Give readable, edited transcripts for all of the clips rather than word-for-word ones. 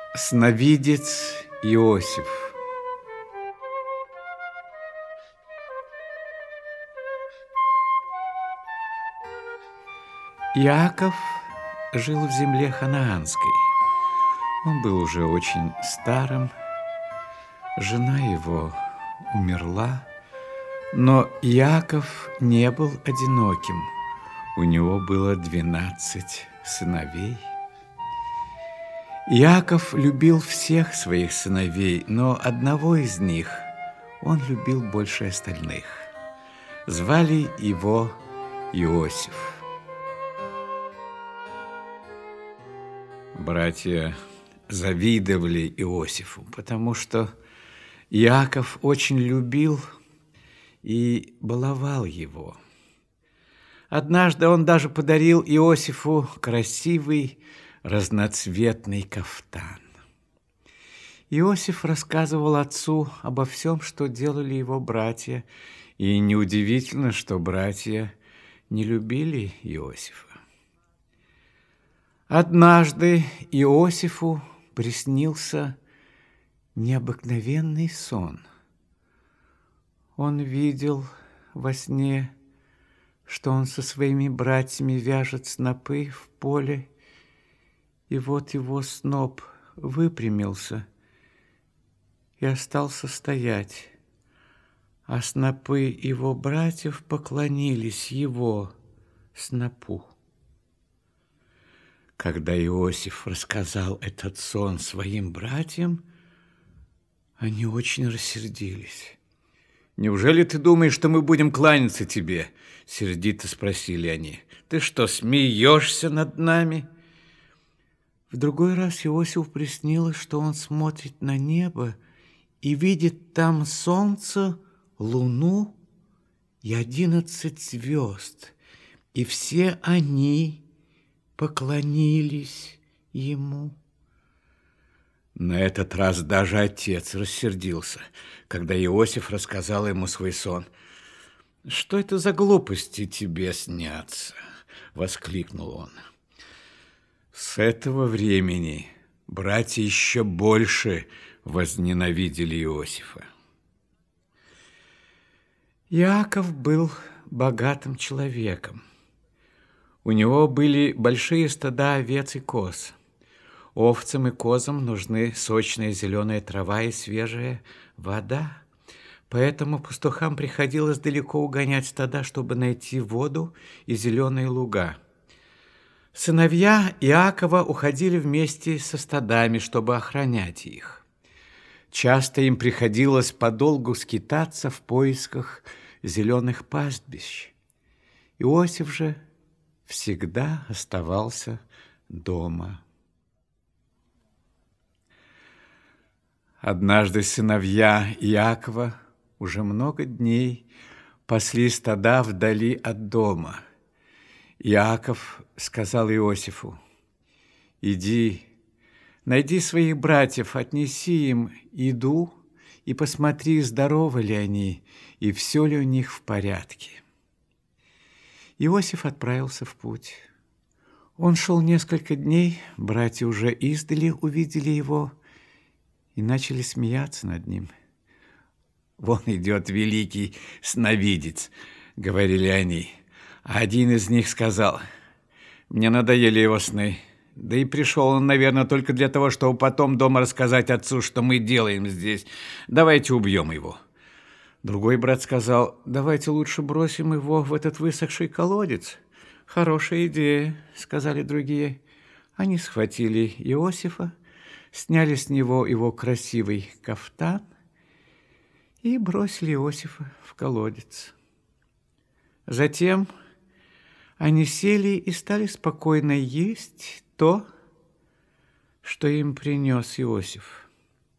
Сновидец Иосиф. Иаков жил в земле ханаанской. Он был уже очень старым, жена его умерла, но Иаков не был одиноким. У него было 12 сыновей. Иаков любил всех своих сыновей, но одного из них он любил больше остальных. Звали его Иосиф. Братья завидовали Иосифу, потому что Иаков очень любил и баловал его. Однажды он даже подарил Иосифу красивый разноцветный кафтан. Иосиф рассказывал отцу обо всем, что делали его братья, и неудивительно, что братья не любили Иосифа. Однажды Иосифу приснился необыкновенный сон. Он видел во сне, что он со своими братьями вяжет снопы в поле, и вот его сноп выпрямился и остался стоять, а снопы его братьев поклонились его снопу. Когда Иосиф рассказал этот сон своим братьям, они очень рассердились. «Неужели ты думаешь, что мы будем кланяться тебе?» — сердито спросили они. «Ты что, смеешься над нами?» В другой раз Иосифу приснилось, что он смотрит на небо и видит там солнце, луну и 11 звезд, и все они поклонились ему. На этот раз даже отец рассердился, когда Иосиф рассказал ему свой сон. «Что это за глупости тебе снятся?» — воскликнул он. С этого времени братья еще больше возненавидели Иосифа. Иаков был богатым человеком. У него были большие стада овец и коз. Овцам и козам нужны сочная зеленая трава и свежая вода. Поэтому пастухам приходилось далеко угонять стада, чтобы найти воду и зеленые луга. Сыновья Иакова уходили вместе со стадами, чтобы охранять их. Часто им приходилось подолгу скитаться в поисках зеленых пастбищ. Иосиф же всегда оставался дома. Однажды сыновья Иакова уже много дней пасли стада вдали от дома. Иаков сказал Иосифу: «Иди, найди своих братьев, отнеси им еду и посмотри, здоровы ли они и все ли у них в порядке». Иосиф отправился в путь. Он шел несколько дней, братья уже издали увидели его и начали смеяться над ним. «Вон идет великий сновидец», — говорили они. А один из них сказал: «Мне надоели его сны. Да и пришел он, наверное, только для того, чтобы потом дома рассказать отцу, что мы делаем здесь. Давайте убьем его». Другой брат сказал: «Давайте лучше бросим его в этот высохший колодец». «Хорошая идея», — сказали другие. Они схватили Иосифа, сняли с него его красивый кафтан и бросили Иосифа в колодец. Затем они сели и стали спокойно есть то, что им принес Иосиф.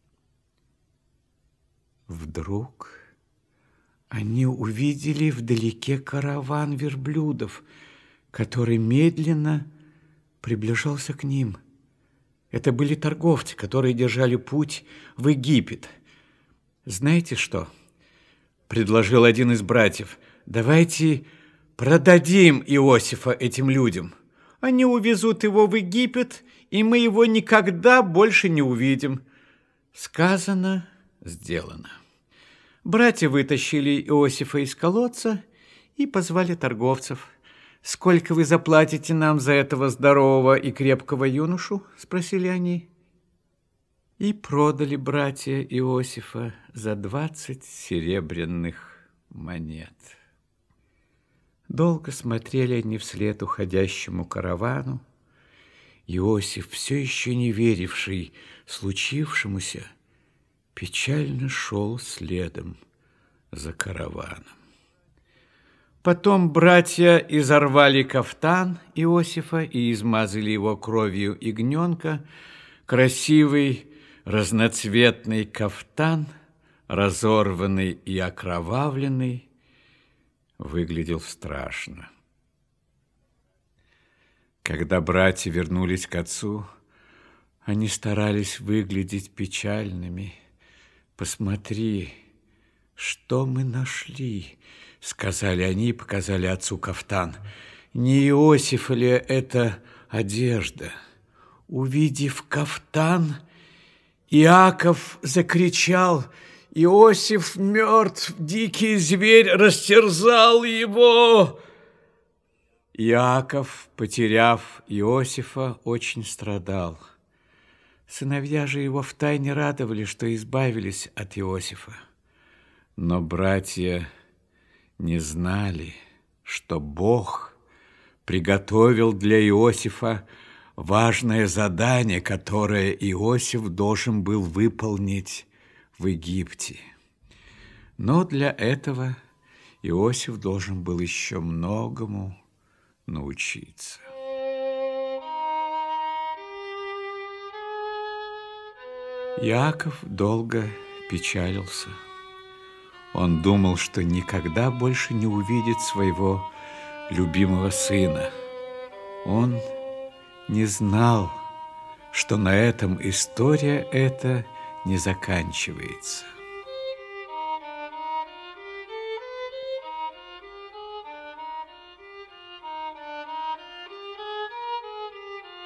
Вдруг они увидели вдалеке караван верблюдов, который медленно приближался к ним. Это были торговцы, которые держали путь в Египет. «Знаете что?» — предложил один из братьев. «Давайте продадим Иосифа этим людям. Они увезут его в Египет, и мы его никогда больше не увидим. Сказано, сделано. Братья вытащили Иосифа из колодца и позвали торговцев. «Сколько вы заплатите нам за этого здорового и крепкого юношу?» – спросили они. И продали братья Иосифа за 20 серебряных монет. Долго смотрели они вслед уходящему каравану. Иосиф, все еще не веривший случившемуся, печально шел следом за караваном. Потом братья изорвали кафтан Иосифа и измазали его кровью ягненка. Красивый разноцветный кафтан, разорванный и окровавленный, выглядел страшно. Когда братья вернулись к отцу, они старались выглядеть печальными. «Посмотри, что мы нашли», — сказали они и показали отцу кафтан. «Не Иосифа ли это одежда?» Увидев кафтан, Иаков закричал: «Иосиф мертв, дикий зверь растерзал его!» Иаков, потеряв Иосифа, очень страдал. Сыновья же его втайне радовали, что избавились от Иосифа. Но братья не знали, что Бог приготовил для Иосифа важное задание, которое Иосиф должен был выполнить в Египте. Но для этого Иосиф должен был еще многому научиться. Иаков долго печалился. Он думал, что никогда больше не увидит своего любимого сына. Он не знал, что на этом история эта не заканчивается.